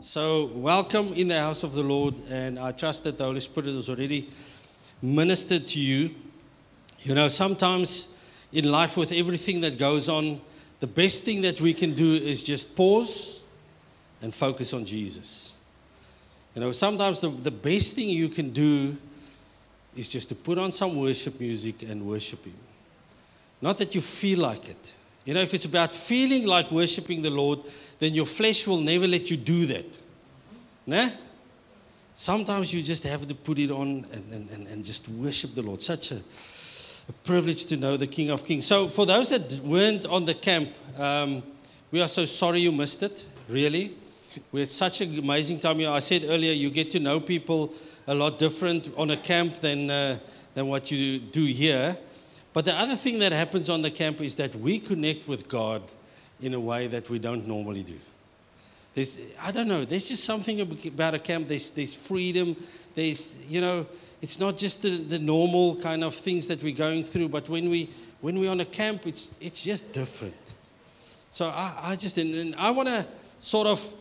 So, welcome in the house of the Lord, and I trust that the Holy Spirit has already ministered to you. You know, sometimes in life, with everything that goes on, the best thing that we can do is just pause and focus on Jesus. You know, sometimes the best thing you can do is just to put on some worship music and worship Him. Not that you feel like it. You know, if it's about feeling like worshiping the Lord, then your flesh will never let you do that. Nah? Sometimes you just have to put it on and just worship the Lord. Such a privilege to know the King of Kings. So for those that weren't on the camp, we are so sorry you missed it, really. We had such an amazing time here. I said earlier, you get to know people a lot different on a camp than what you do here. But the other thing that happens on the camp is that we connect with God in a way that we don't normally do. There's just something about a camp. There's freedom. It's not just the normal kind of things that we're going through, but when we're on a camp, it's just different. So I want to sort of,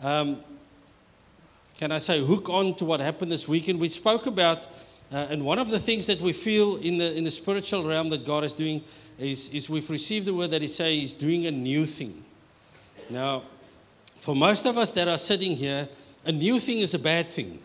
hook on to what happened this weekend. We spoke about, and one of the things that we feel in the spiritual realm that God is doing is we've received the word that He's doing a new thing. Now, for most of us that are sitting here, a new thing is a bad thing.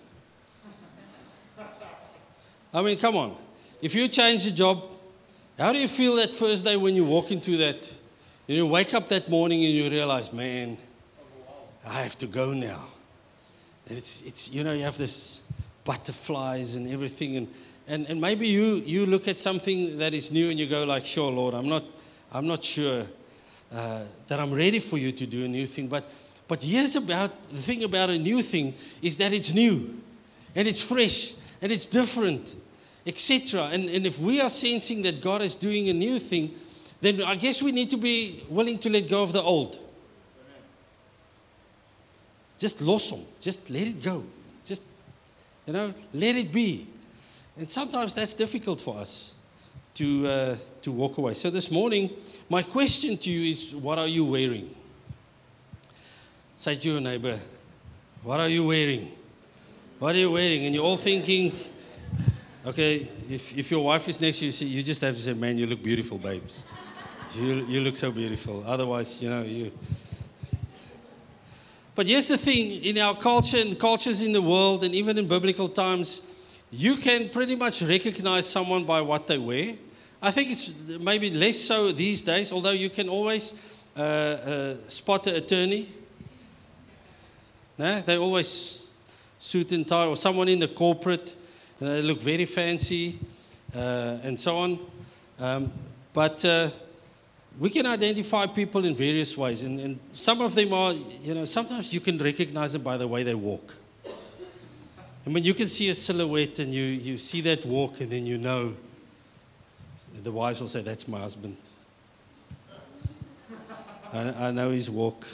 I mean, come on. If you change a job, how do you feel that first day when you walk into that? You wake up that morning and you realize, man, I have to go now. And it's you have this butterflies and everything, and maybe you look at something that is new and you go like, sure, Lord, I'm not sure that I'm ready for you to do a new thing, but here's the thing about a new thing is that it's new and it's fresh and it's different, etc. And if we are sensing that God is doing a new thing, then I guess we need to be willing to let go of the old. Just lawsome. Just let it go. Just, let it be. And sometimes that's difficult for us to walk away. So this morning, my question to you is, what are you wearing? Say to your neighbor, what are you wearing? What are you wearing? And you're all thinking, okay, if your wife is next to you, you just have to say, man, you look beautiful, babes. You look so beautiful. Otherwise, you... But here's the thing, in our culture and cultures in the world and even in biblical times, you can pretty much recognize someone by what they wear. I think it's maybe less so these days, although you can always spot an attorney. They always suit and tie, or someone in the corporate, they look very fancy and so on. But we can identify people in various ways, and some of them are, sometimes you can recognize them by the way they walk. I mean, you can see a silhouette and you see that walk, and then the wives will say, that's my husband. I know his walk.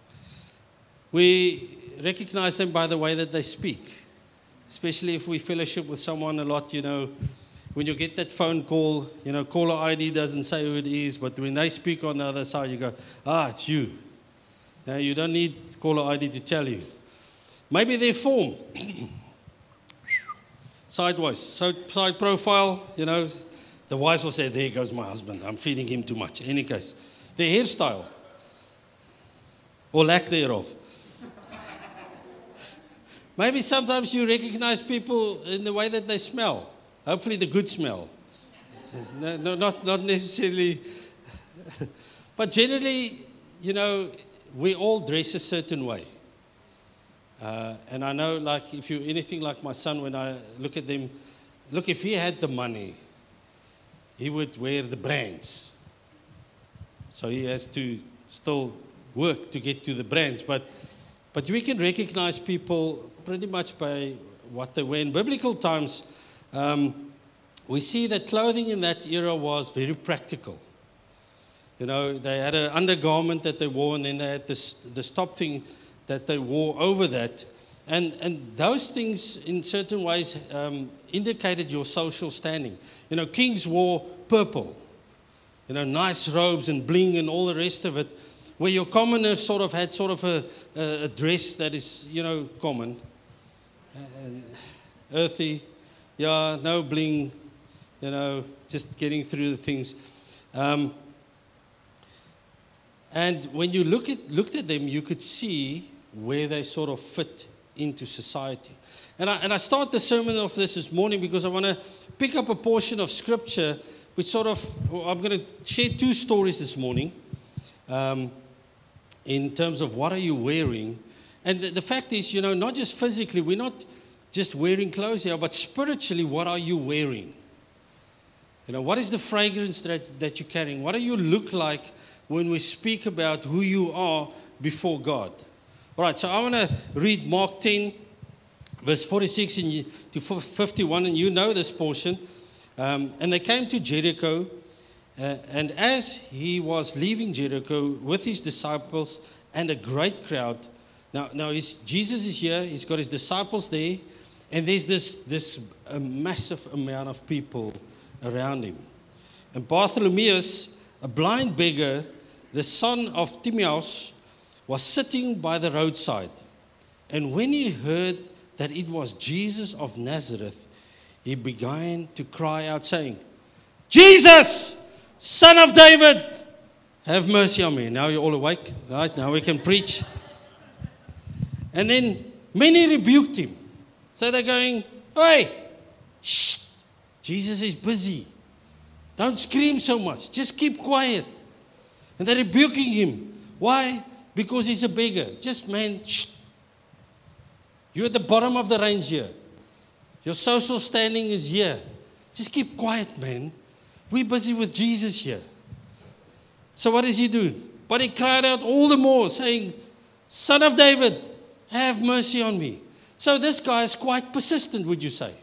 We recognize them by the way that they speak, especially if we fellowship with someone a lot, when you get that phone call, caller ID doesn't say who it is, but when they speak on the other side, you go, it's you. Now, you don't need caller ID to tell you. Maybe their form. Sideways, side profile, the wives will say, there goes my husband, I'm feeding him too much. In any case, their hairstyle, or lack thereof. Maybe sometimes you recognize people in the way that they smell. Hopefully the good smell. No, not necessarily. But generally, we all dress a certain way. And I know, like, if you're anything like my son, when I look at them, if he had the money, he would wear the brands. So he has to still work to get to the brands. But we can recognize people pretty much by what they wear. In biblical times, we see that clothing in that era was very practical. They had an undergarment that they wore, and then they had this top thing that they wore over that. And those things, in certain ways, indicated your social standing. Kings wore purple, nice robes and bling and all the rest of it. where your commoners sort of had sort of a dress that is, common. And earthy, no bling, just getting through the things. And when you looked at them, you could see where they sort of fit into society. And I start the sermon of this morning because I want to pick up a portion of Scripture which I'm going to share two stories this morning in terms of what are you wearing. And the fact is, not just physically, we're not just wearing clothes here, but spiritually, what are you wearing? What is the fragrance that you're carrying? What do you look like when we speak about who you are before God? All right, so I want to read Mark 10, verse 46 to 51, and you know this portion. And they came to Jericho, and as he was leaving Jericho with his disciples and a great crowd. Now Jesus is here, he's got his disciples there, and there's this massive amount of people around him. And Bartholomeus, a blind beggar, the son of Timaeus, was sitting by the roadside. And when he heard that it was Jesus of Nazareth, he began to cry out, saying, Jesus, Son of David, have mercy on me. Now you're all awake, right? Now we can preach. And then many rebuked him. So they're going, hey, shh, Jesus is busy. Don't scream so much. Just keep quiet. And they're rebuking him. Why? Because he's a beggar. Just, man, shh. You're at the bottom of the range here. Your social standing is here. Just keep quiet, man. We're busy with Jesus here. So what does he do? But he cried out all the more, saying, Son of David, have mercy on me. So this guy is quite persistent, would you say?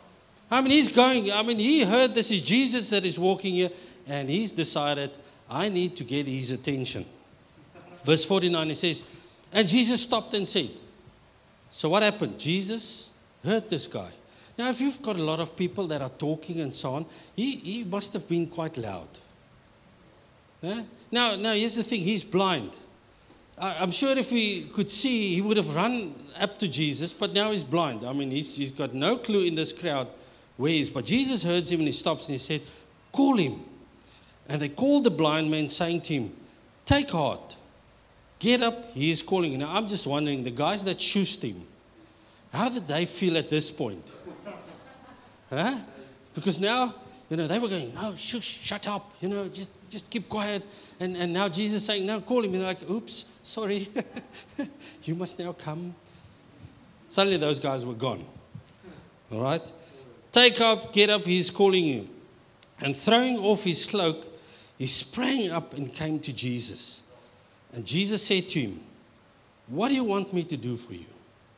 He heard this is Jesus that is walking here, and he's decided, I need to get his attention. Verse 49, it says, and Jesus stopped and said, so what happened? Jesus heard this guy. Now, if you've got a lot of people that are talking and so on, he must have been quite loud. Huh? Now, here's the thing. He's blind. I'm sure if he could see, he would have run up to Jesus, but now he's blind. He's got no clue in this crowd where he is. But Jesus heard him and he stops and he said, call him. And they called the blind man, saying to him, take heart, get up, he is calling. Now, I'm just wondering, the guys that shushed him, how did they feel at this point? Huh? Because now, they were going, oh, shush, shut up, just keep quiet. And now Jesus is saying, no, call him. And they're like, oops, sorry, you must now come. Suddenly those guys were gone. All right? Take up, get up, he's calling you. And throwing off his cloak, he sprang up and came to Jesus. And Jesus said to him, what do you want me to do for you?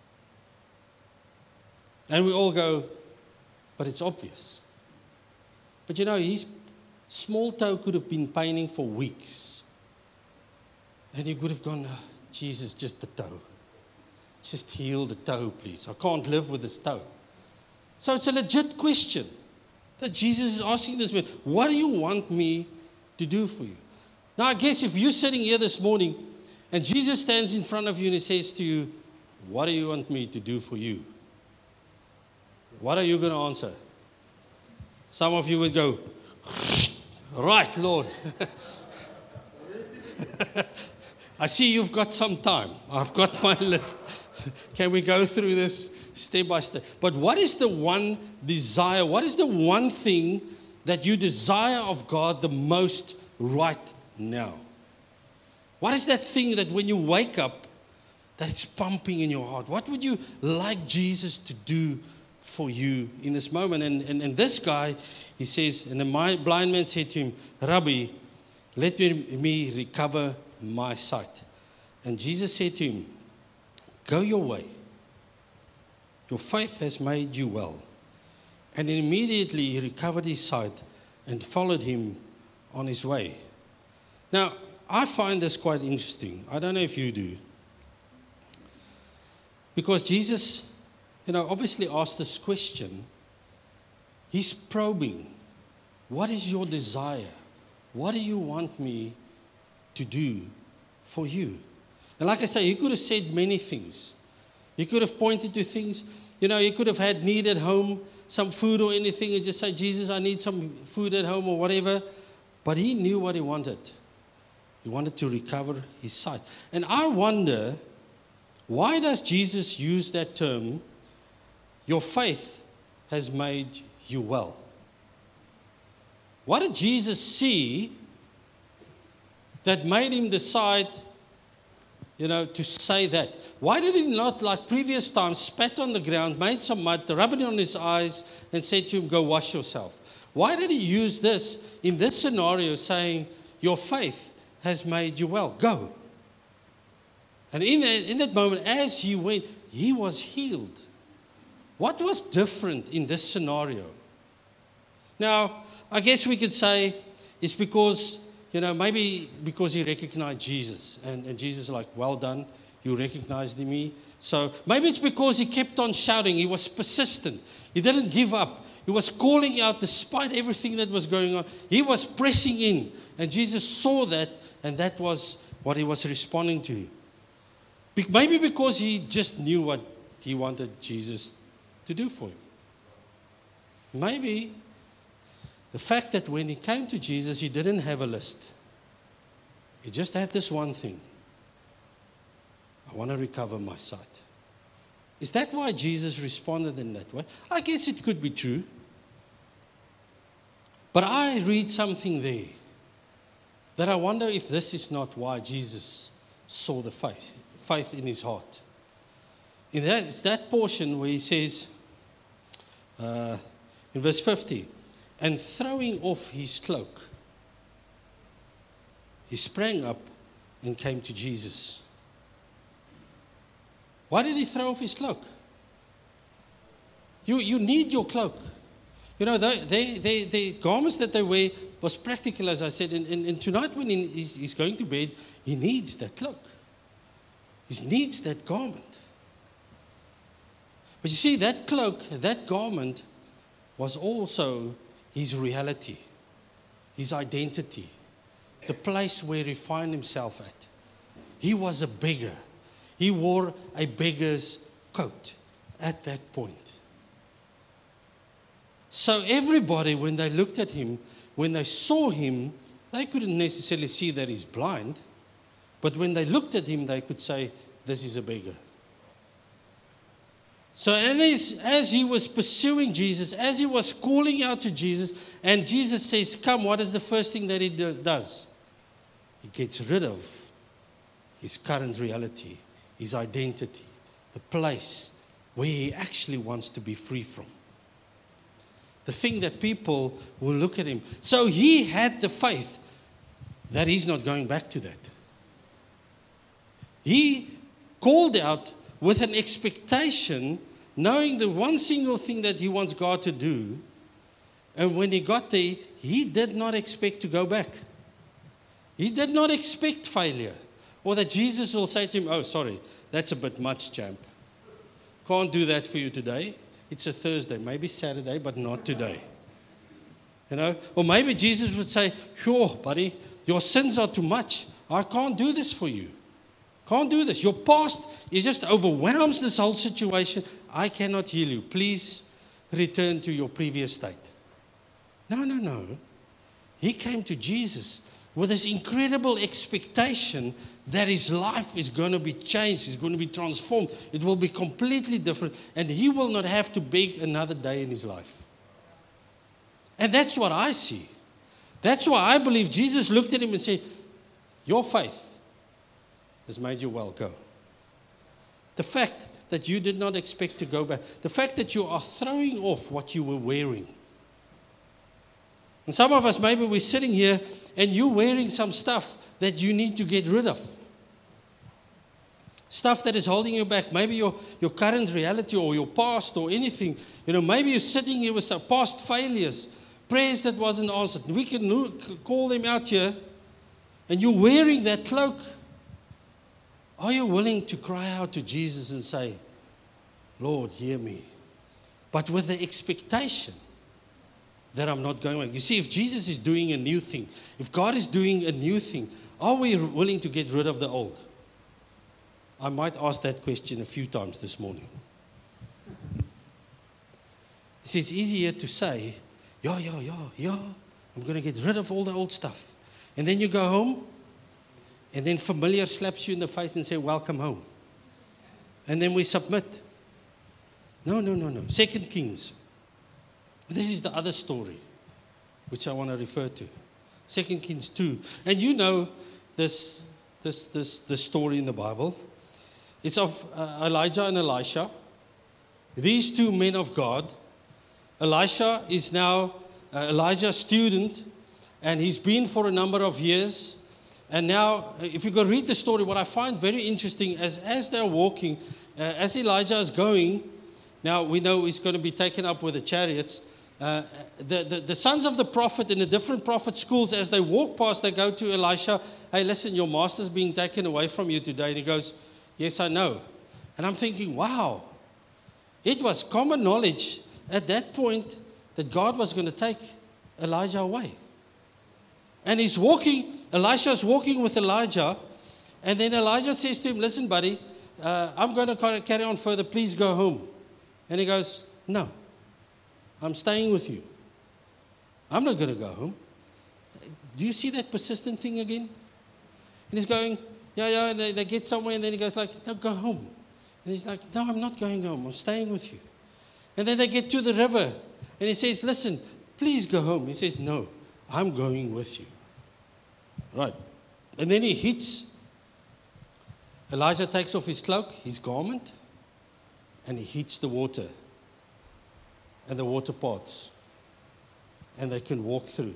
And we all go, but it's obvious. But his small toe could have been paining for weeks. And he would have gone, oh, Jesus, just the toe. Just heal the toe, please. I can't live with this toe. So it's a legit question that Jesus is asking this man. What do you want me to do for you? Now, I guess if you're sitting here this morning and Jesus stands in front of you and he says to you, what do you want me to do for you? What are you going to answer? Some of you would go, right, Lord. I see you've got some time. I've got my list. Can we go through this step by step? But what is the one desire? What is the one thing that you desire of God the most right now? What is that thing that when you wake up, that it's pumping in your heart? What would you like Jesus to do for you in this moment? And this guy, he says, and the blind man said to him, Rabbi, let me recover my sight. And Jesus said to him, go your way. Your faith has made you well. And immediately he recovered his sight and followed him on his way. Now, I find this quite interesting. I don't know if you do. Because Jesus, obviously asked this question. He's probing. What is your desire? What do you want me to do for you. And like I say, he could have said many things. He could have pointed to things. He could have had need at home, some food or anything, and just say, Jesus, I need some food at home or whatever. But he knew what he wanted. He wanted to recover his sight. And I wonder, why does Jesus use that term, your faith has made you well? What did Jesus see that made him decide, to say that? Why did he not, like previous times, spat on the ground, made some mud, rubbed it on his eyes, and said to him, go wash yourself? Why did he use this in this scenario, saying, your faith has made you well, go? And in that moment, as he went, he was healed. What was different in this scenario? Now, I guess we could say it's because, maybe because he recognized Jesus. And Jesus is like, well done, you recognized me. So maybe it's because he kept on shouting. He was persistent. He didn't give up. He was calling out despite everything that was going on. He was pressing in. And Jesus saw that, and that was what he was responding to. Maybe because he just knew what he wanted Jesus to do for him. Maybe the fact that when he came to Jesus, he didn't have a list. He just had this one thing. I want to recover my sight. Is that why Jesus responded in that way? I guess it could be true. But I read something there that I wonder if this is not why Jesus saw the faith in his heart. It's that portion where he says, in verse 50, and throwing off his cloak, he sprang up and came to Jesus. Why did he throw off his cloak? You need your cloak. The garments that they wear was practical, as I said. And tonight when he's going to bed, he needs that cloak. He needs that garment. But you see, that cloak, that garment, was also his reality, his identity, the place where he found himself at. He was a beggar. He wore a beggar's coat at that point. So everybody, when they looked at him, when they saw him, they couldn't necessarily see that he's blind. But when they looked at him, they could say, this is a beggar. So as he was pursuing Jesus, as he was calling out to Jesus, and Jesus says, come, what is the first thing that he does? He gets rid of his current reality, his identity, the place where he actually wants to be free from. The thing that people will look at him. So he had the faith that he's not going back to that. He called out with an expectation, knowing the one single thing that he wants God to do. And when he got there, he did not expect to go back. He did not expect failure. Or that Jesus will say to him, oh, sorry, that's a bit much, champ. Can't do that for you today. It's a Thursday, maybe Saturday, but not today. Or maybe Jesus would say, sure, buddy, your sins are too much. I can't do this for you. Can't do this. Your past, it just overwhelms this whole situation. I cannot heal you. Please return to your previous state. No. He came to Jesus with this incredible expectation that his life is going to be changed. It's going to be transformed. It will be completely different. And he will not have to beg another day in his life. And that's what I see. That's why I believe Jesus looked at him and said, your faith has made you well, go. The fact that you did not expect to go back. The fact that you are throwing off what you were wearing. And some of us, maybe we're sitting here and you're wearing some stuff that you need to get rid of. Stuff that is holding you back. Maybe your current reality or your past or anything. Maybe you're sitting here with some past failures. Prayers that wasn't answered. We can call them out here. And you're wearing that cloak. Are you willing to cry out to Jesus and say, Lord, hear me? But with the expectation that I'm not going back? You see, if Jesus is doing a new thing, if God is doing a new thing, are we willing to get rid of the old? I might ask that question a few times this morning. See, it's easier to say, yeah, I'm going to get rid of all the old stuff. And then you go home, and then familiar slaps you in the face and say, welcome home. And then we submit. No. 2 Kings. This is the other story, which I want to refer to. 2 Kings 2. And you know this story in the Bible. It's of Elijah and Elisha. These two men of God. Elisha is now Elijah's student, and he's been for a number of years. And now, if you go read the story, what I find very interesting, as they're walking, as Elijah is going, now we know he's going to be taken up with the chariots. The sons of the prophet in the different prophet schools, as they walk past, they go to Elisha, hey, listen, your master's being taken away from you today. And he goes, yes, I know. And I'm thinking, wow, it was common knowledge at that point that God was going to take Elijah away. And he's walking, Elisha's walking with Elijah, and then Elijah says to him, listen, buddy, I'm going to carry on further, please go home. And he goes, no, I'm staying with you. I'm not going to go home. Do you see that persistent thing again? And he's going, yeah, they get somewhere, and then he goes like, no, go home. And he's like, no, I'm not going home, I'm staying with you. And then they get to the river, and he says, listen, please go home. He says, no, I'm going with you. Right. And then he hits. Elijah takes off his cloak, his garment, and he hits the water. And the water parts. And they can walk through.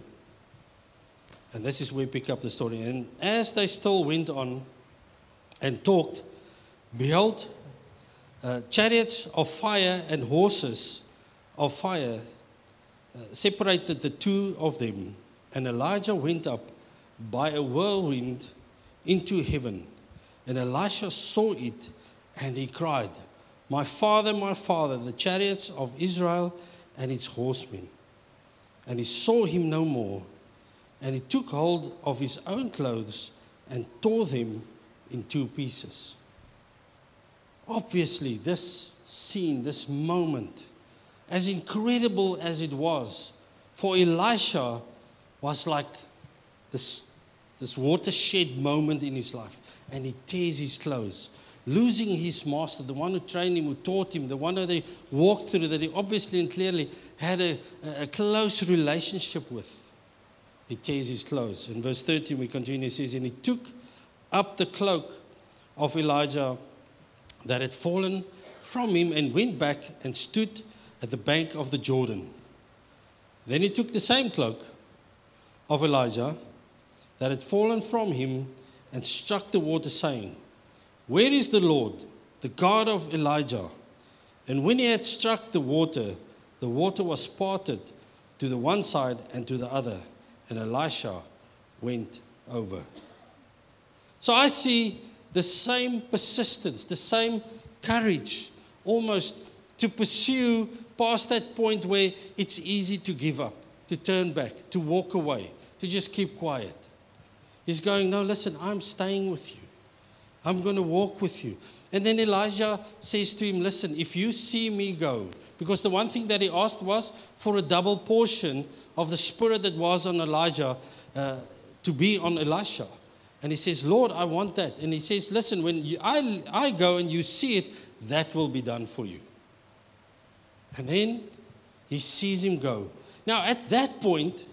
And this is where we pick up the story. And as they still went on and talked, behold, chariots of fire and horses of fire separated the two of them. And Elijah went up by a whirlwind into heaven. And Elisha saw it, and he cried, my father, the chariots of Israel and its horsemen. And he saw him no more. And he took hold of his own clothes and tore them in two pieces. Obviously, this scene, this moment, as incredible as it was, for Elisha was like this watershed moment in his life. And he tears his clothes, losing his master, the one who trained him, who taught him, the one that they walked through, that he obviously and clearly had a close relationship with. He tears his clothes. In verse 13 we continue, it says, and he took up the cloak of Elijah that had fallen from him and went back and stood at the bank of the Jordan. Then he took the same cloak of Elijah that had fallen from him and struck the water, saying, where is the Lord, the God of Elijah? And when he had struck the water was parted to the one side and to the other, and Elisha went over. So I see the same persistence, the same courage, almost to pursue past that point where it's easy to give up, to turn back, to walk away, to just keep quiet. He's going, no, listen, I'm staying with you. I'm going to walk with you. And then Elijah says to him, listen, if you see me go, because the one thing that he asked was for a double portion of the spirit that was on Elijah to be on Elisha. And he says, Lord, I want that. And he says, listen, when I go and you see it, that will be done for you. And he sees him go. Now, at that point,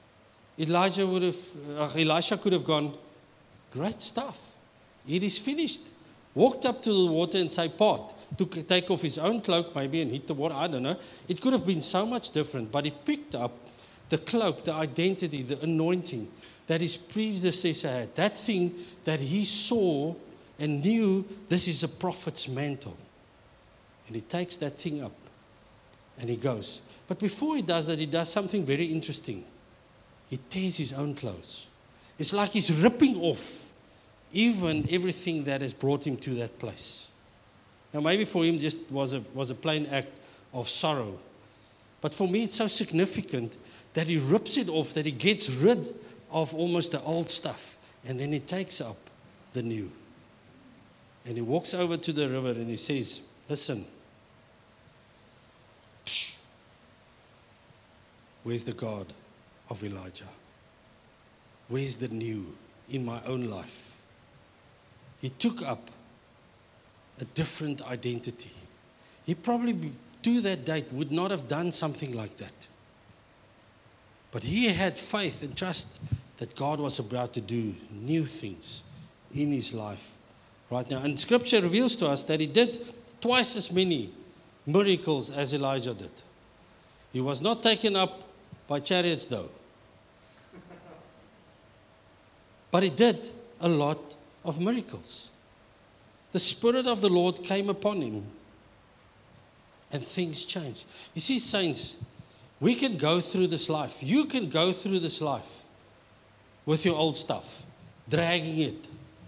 Elisha could have gone, great stuff. It is finished. Walked up to the water and say, part. To take off his own cloak maybe and hit the water. I don't know. It could have been so much different. But he picked up the cloak, the identity, the anointing that his predecessor had. That thing that he saw and knew this is a prophet's mantle. And he takes that thing up and he goes. But before he does that, he does something very interesting. He tears his own clothes. It's like he's ripping off even everything that has brought him to that place. Now maybe for him just was a plain act of sorrow. But for me it's so significant that he rips it off, that he gets rid of almost the old stuff. And then he takes up the new. And he walks over to the river and he says, listen, where's the God of Elijah? Where's the new in my own life? He took up a different identity. He probably, to that date, would not have done something like that. But he had faith and trust that God was about to do new things in his life right now. And Scripture reveals to us that he did twice as many miracles as Elijah did. He was not taken up by chariots, though. But he did a lot of miracles. The Spirit of the Lord came upon him, and things changed. You see, saints, we can go through this life. You can go through this life with your old stuff, dragging it.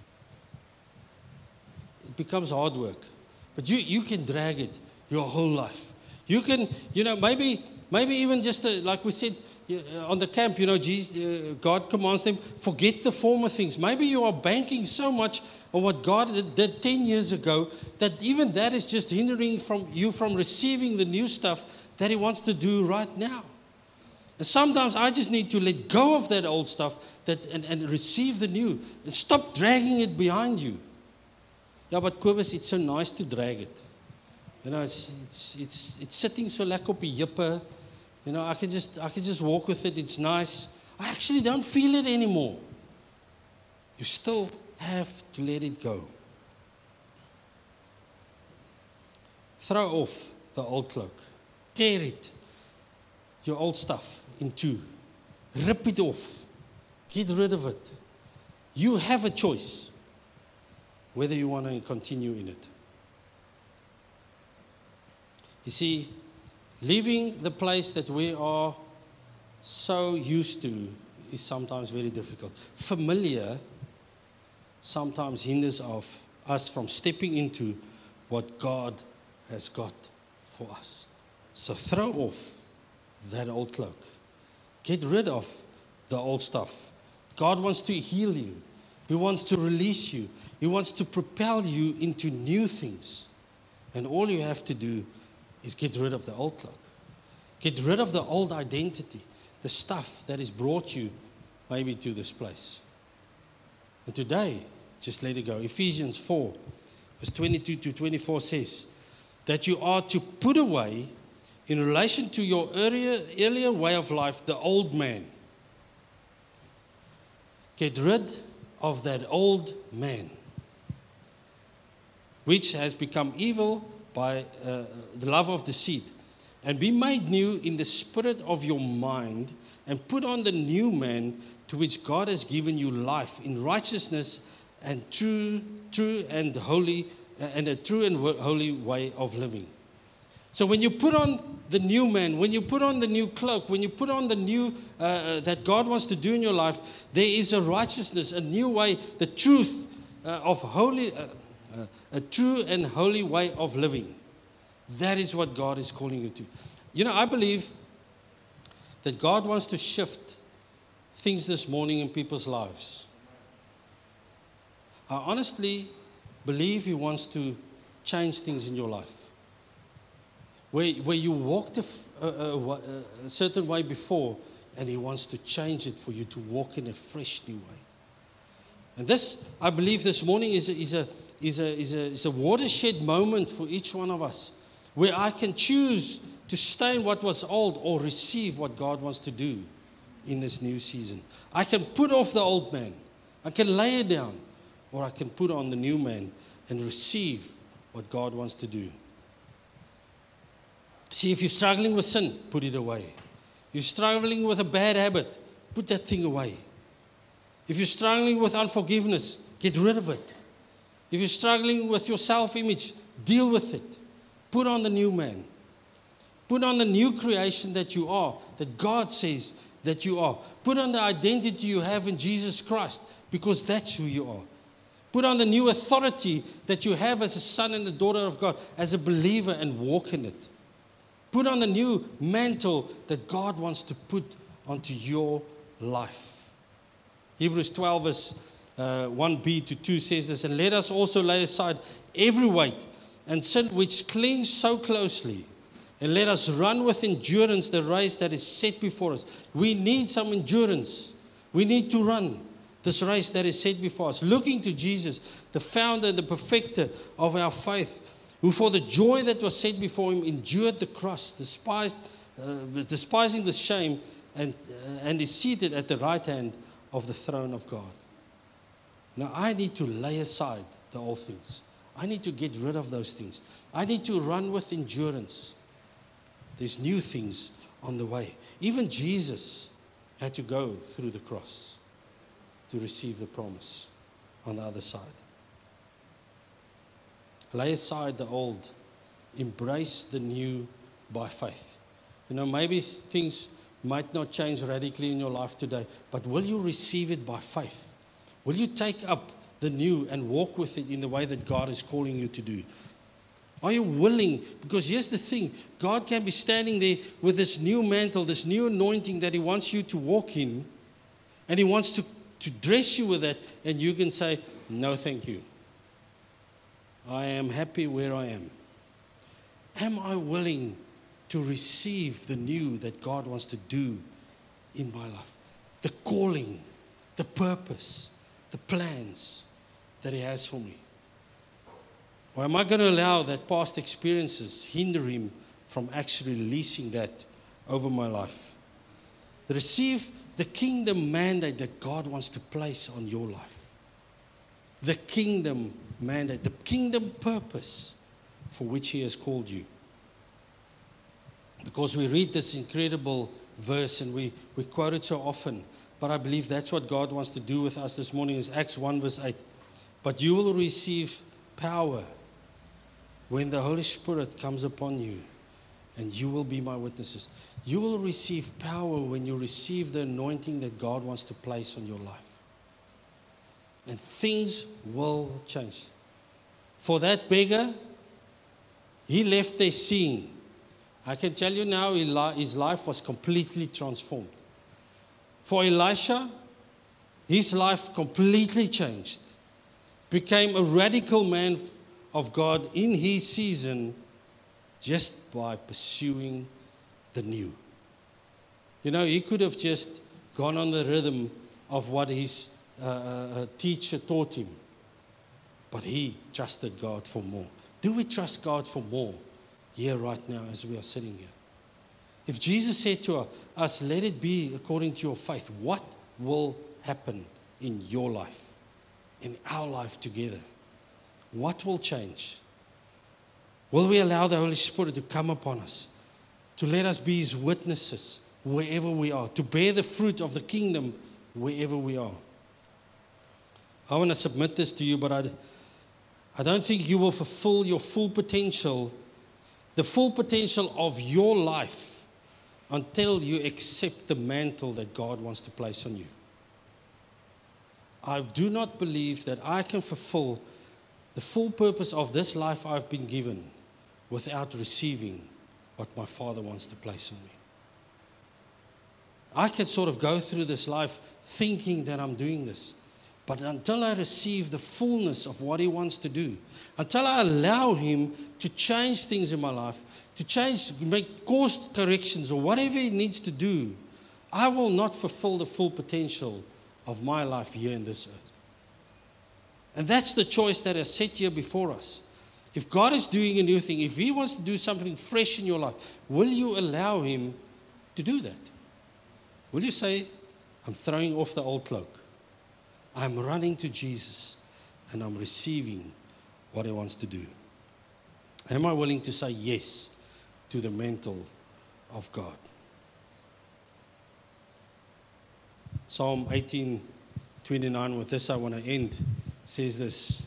It becomes hard work. But you can drag it your whole life. You can, maybe even just like we said on the camp, God commands them, forget the former things. Maybe you are banking so much on what God did 10 years ago that even that is just hindering you from receiving the new stuff that he wants to do right now. And sometimes I just need to let go of that old stuff and receive the new. And stop dragging it behind you. Yeah, but Kobus, it's so nice to drag it. It's sitting so lekker op die jippe. I can just walk with it. It's nice. I actually don't feel it anymore. You still have to let it go. Throw off the old cloak. Tear it, your old stuff, in two. Rip it off. Get rid of it. You have a choice whether you want to continue in it. You see, leaving the place that we are so used to is sometimes very difficult. Familiar sometimes hinders us from stepping into what God has got for us. So throw off that old cloak. Get rid of the old stuff. God wants to heal you. He wants to release you. He wants to propel you into new things. And all you have to do is get rid of the old cloak. Get rid of the old identity, the stuff that has brought you maybe to this place. And today, just let it go. Ephesians 4, verse 22 to 24 says that you are to put away, in relation to your earlier way of life, the old man. Get rid of that old man, which has become evil by the love of deceit, and be made new in the spirit of your mind, and put on the new man, to which God has given you life in righteousness and true and holy, and a true and holy way of living. So when you put on the new man, when you put on the new cloak, when you put on the new that God wants to do in your life, there is a righteousness, a new way, the truth of holy, a true and holy way of living. That is what God is calling you to. I believe that God wants to shift things this morning in people's lives. I honestly believe He wants to change things in your life. Where you walked a certain way before, and He wants to change it for you to walk in a fresh new way. And this, I believe, this morning is a watershed moment for each one of us, where I can choose to stay in what was old or receive what God wants to do in this new season. I can put off the old man. I can lay it down, or I can put on the new man and receive what God wants to do. See, if you're struggling with sin, put it away. You're struggling with a bad habit, put that thing away. If you're struggling with unforgiveness, get rid of it. If you're struggling with your self-image, deal with it. Put on the new man. Put on the new creation that you are, that God says that you are. Put on the identity you have in Jesus Christ, because that's who you are. Put on the new authority that you have as a son and a daughter of God, as a believer, and walk in it. Put on the new mantle that God wants to put onto your life. Hebrews 12 verse 1b to 2 says this, and let us also lay aside every weight and sin which clings so closely, and let us run with endurance the race that is set before us. We need some endurance. We need to run this race that is set before us, looking to Jesus, the founder and the perfecter of our faith, who for the joy that was set before him endured the cross, despising the shame, and is seated at the right hand of the throne of God. Now I need to lay aside the old things. I need to get rid of those things. I need to run with endurance. There's new things on the way. Even Jesus had to go through the cross to receive the promise on the other side. Lay aside the old. Embrace the new by faith. Maybe things might not change radically in your life today, but will you receive it by faith? Will you take up the new and walk with it in the way that God is calling you to do? Are you willing? Because here's the thing. God can be standing there with this new mantle, this new anointing that he wants you to walk in, and he wants to dress you with that, and you can say, no, thank you. I am happy where I am. Am I willing to receive the new that God wants to do in my life? The calling, the purpose, the plans that he has for me. Or am I going to allow that past experiences hinder him from actually releasing that over my life? Receive the kingdom mandate that God wants to place on your life. The kingdom mandate, the kingdom purpose for which he has called you. Because we read this incredible verse and we quote it so often, but I believe that's what God wants to do with us this morning is Acts 1 verse 8. But you will receive power when the Holy Spirit comes upon you, and you will be my witnesses. You will receive power when you receive the anointing that God wants to place on your life. And things will change. For that beggar, he left there seeing. I can tell you now, his life was completely transformed. For Elisha, his life completely changed. Became a radical man of God in his season just by pursuing the new. He could have just gone on the rhythm of what his teacher taught him. But he trusted God for more. Do we trust God for more here right now as we are sitting here? If Jesus said to us, let it be according to your faith, what will happen in your life, in our life together? What will change? Will we allow the Holy Spirit to come upon us, to let us be his witnesses wherever we are, to bear the fruit of the kingdom wherever we are? I want to submit this to you, but I don't think you will fulfill your full potential, the full potential of your life, until you accept the mantle that God wants to place on you. I do not believe that I can fulfill the full purpose of this life I've been given without receiving what my Father wants to place on me. I can sort of go through this life thinking that I'm doing this, but until I receive the fullness of what he wants to do, until I allow him to change things in my life, to change, make course corrections or whatever he needs to do, I will not fulfill the full potential of my life here in this earth. And that's the choice that is set here before us. If God is doing a new thing, if he wants to do something fresh in your life, will you allow him to do that? Will you say, I'm throwing off the old cloak. I'm running to Jesus and I'm receiving what he wants to do? Am I willing to say yes to the mantle of God? Psalm 18:29, with this I want to end, says this: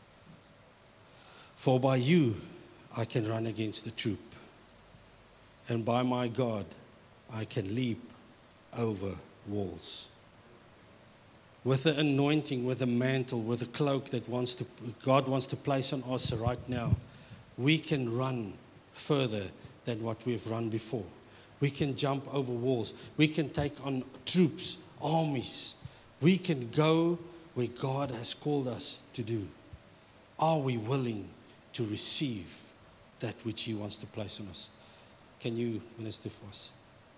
For by you I can run against the troop, and by my God I can leap over walls. With the anointing, with the mantle, with the cloak that God wants to place on us right now, we can run further than what we've run before. We can jump over walls. We can take on troops, armies. We can go where God has called us to do. Are we willing to receive that which He wants to place on us? Can you minister for us?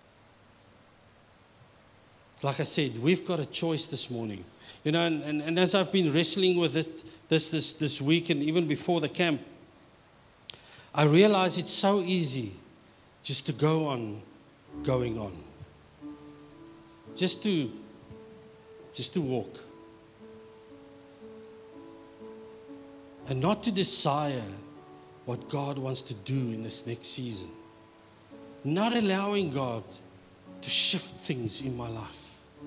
Like I said, we've got a choice this morning. You know, and as I've been wrestling with this week and even before the camp, I realize it's so easy just to go on going on. Just to walk. And not to desire what God wants to do in this next season. Not allowing God to shift things in my life.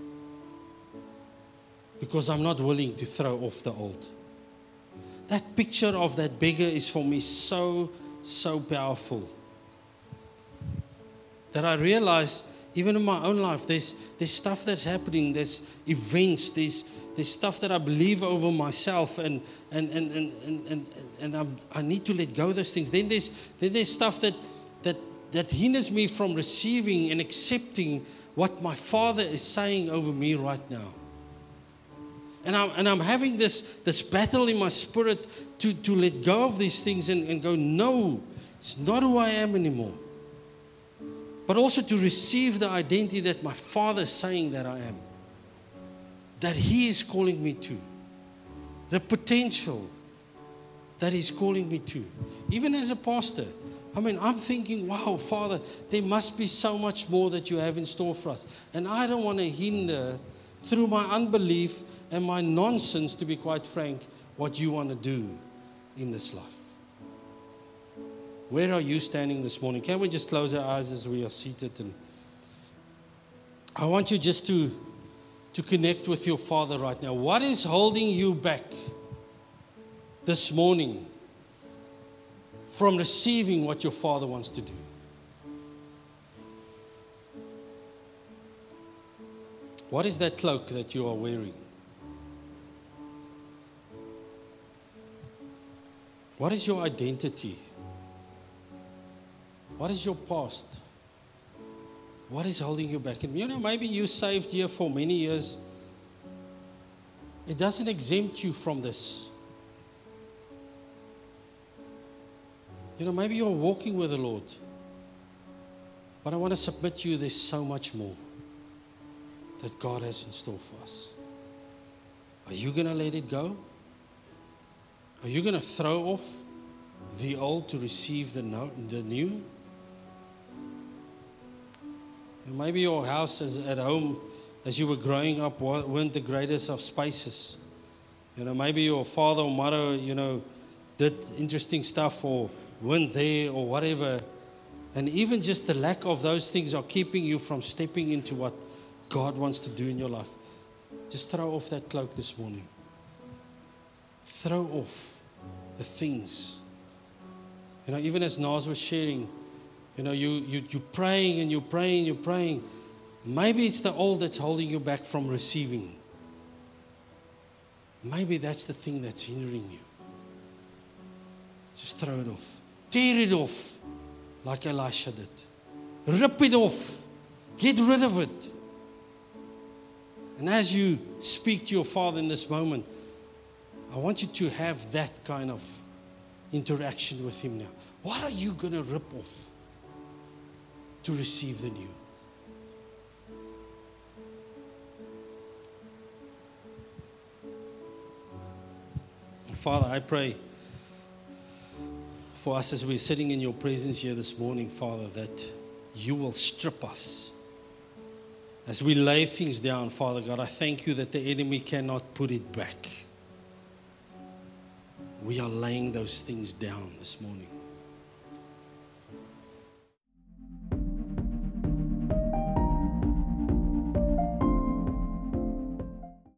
Because I'm not willing to throw off the old. That picture of that beggar is for me so powerful. That I realize, even in my own life, there's stuff that's happening, there's events, there's stuff that I believe over myself, and I need to let go of those things. Then there's stuff that hinders me from receiving and accepting what my Father is saying over me right now. And I'm having this battle in my spirit to let go of these things and go, no, it's not who I am anymore. But also to receive the identity that my Father is saying that I am. That He is calling me to. The potential that He's calling me to. Even as a pastor, I mean, I'm thinking, wow, Father, there must be so much more that you have in store for us. And I don't want to hinder, through my unbelief and my nonsense, to be quite frank, what you want to do in this life. Where are you standing this morning? Can we just close our eyes as we are seated? And I want you just to connect with your Father right now. What is holding you back this morning from receiving what your Father wants to do? What is that cloak that you are wearing? What is your identity? What is your past? What is holding you back? And you know, maybe you saved here for many years. It doesn't exempt you from this. You know, maybe you're walking with the Lord. But I want to submit to you, there's so much more that God has in store for us. Are you going to let it go? Are you going to throw off the old to receive the new? And maybe your house at home, as you were growing up, weren't the greatest of spaces. You know, maybe your father or mother, you know, did interesting stuff or weren't there or whatever. And even just the lack of those things are keeping you from stepping into what God wants to do in your life. Just throw off that cloak this morning. Throw off the things. You know, even as Naz was sharing, you know, you're praying and you're praying, you're praying. Maybe it's the old that's holding you back from receiving. Maybe that's the thing that's hindering you. Just throw it off. Tear it off like Elisha did. Rip it off. Get rid of it. And as you speak to your Father in this moment, I want you to have that kind of interaction with Him now. What are you going to rip off to receive the new? Father, I pray for us as we're sitting in your presence here this morning, Father, that you will strip us. As we lay things down, Father God, I thank you that the enemy cannot put it back. We are laying those things down this morning.